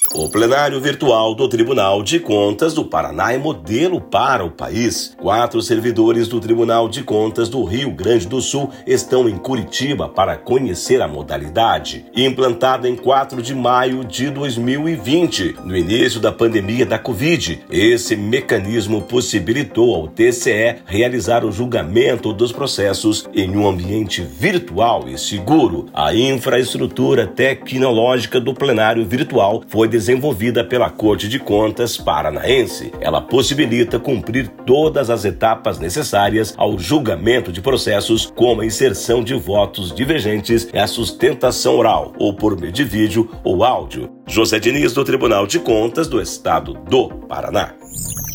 O plenário virtual do Tribunal de Contas do Paraná é modelo para o país. 4 servidores do Tribunal de Contas do Rio Grande do Sul estão em Curitiba para conhecer a modalidade. Implantada em 4 de maio de 2020, no início da pandemia da Covid, esse mecanismo possibilitou ao TCE realizar o julgamento dos processos em um ambiente virtual e seguro. A infraestrutura tecnológica do plenário virtual foi desenvolvida pela Corte de Contas Paranaense. Ela possibilita cumprir todas as etapas necessárias ao julgamento de processos, como a inserção de votos divergentes e a sustentação oral, ou por meio de vídeo ou áudio. José Diniz, do Tribunal de Contas do Estado do Paraná.